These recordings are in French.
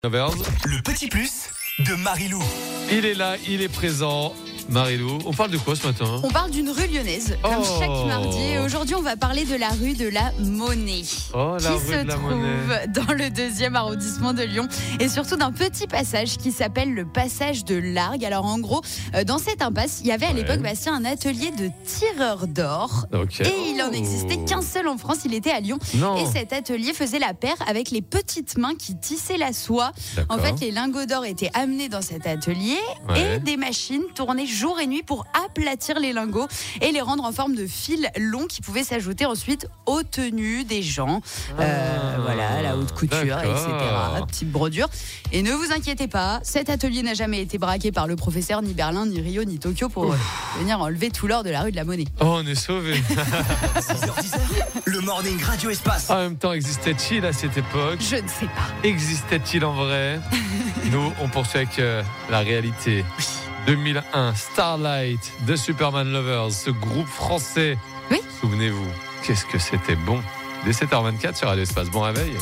Lovers. Le petit plus de Marilou. Il est là, il est présent. Marilou, on parle de quoi ce matin? On parle d'une rue lyonnaise, comme Oh. chaque mardi. Et aujourd'hui, on va parler de la rue de la Monnaie, Oh, la qui rue se de la trouve Monnaie. dans le 2e arrondissement de Lyon. Et surtout d'un petit passage qui s'appelle le passage de Largue. Alors en gros, dans cette impasse, il y avait à l'époque, Bastien, un atelier de tireurs d'or. Ok. Et il en existait qu'un seul en France, il était à Lyon. Non. Et cet atelier faisait la paire avec les petites mains qui tissaient la soie. D'accord. En fait, les lingots d'or étaient amenés dans cet atelier Ouais. et des machines tournaient jour et nuit pour aplatir les lingots et les rendre en forme de fils longs qui pouvaient s'ajouter ensuite aux tenues des gens. Voilà, la haute couture, d'accord. etc. Petite brodure. Et ne vous inquiétez pas, cet atelier n'a jamais été braqué par le professeur, ni Berlin, ni Rio, ni Tokyo pour venir enlever tout l'or de la rue de la Monnaie. Oh, on est sauvés. 6h10, le morning Radio Espace. En même temps, existait-il à cette époque? Je ne sais pas. Existait-il en vrai? Nous, on poursuit avec la réalité. 2001, Starlight de Superman Lovers, ce groupe français. Oui. Souvenez-vous, qu'est-ce que c'était bon. Dès 7h24 sur Radio Espace. Bon réveil.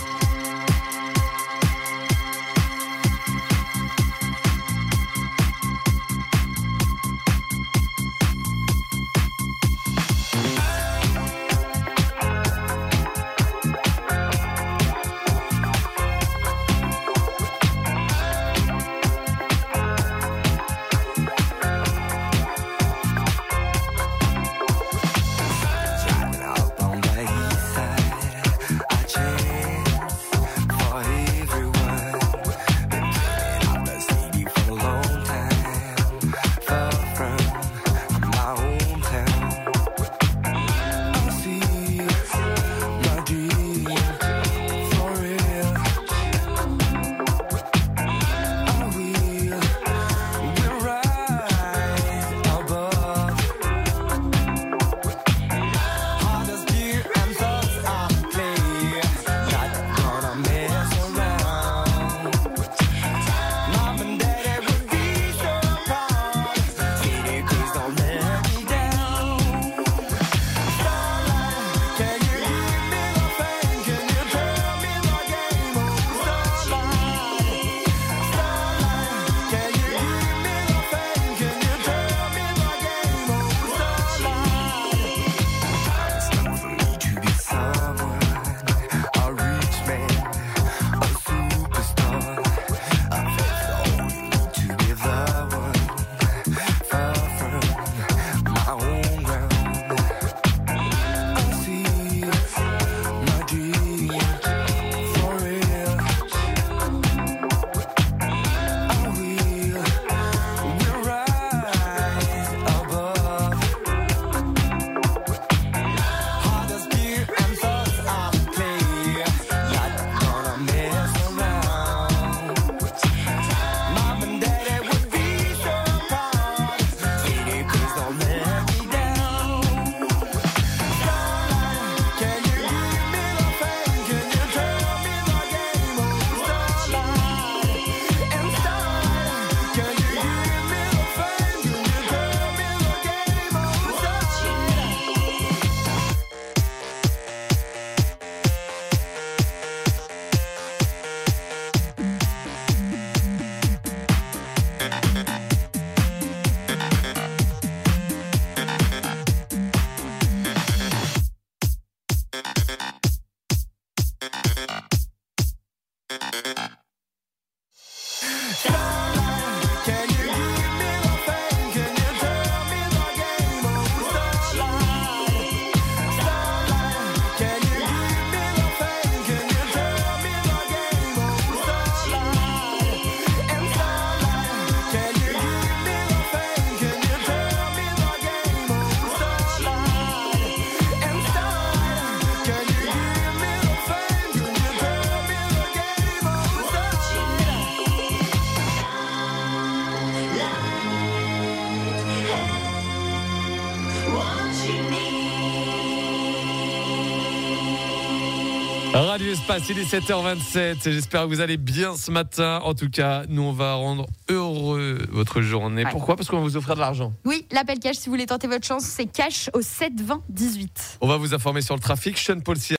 Radio Espace, il est 7h27. J'espère que vous allez bien ce matin. En tout cas, nous, on va rendre heureux votre journée. Ouais. Pourquoi ? Parce qu'on va vous offrir de l'argent. Oui, l'appel cash, si vous voulez tenter votre chance, c'est cash au 7 20 18. On va vous informer sur le trafic. Sean Paul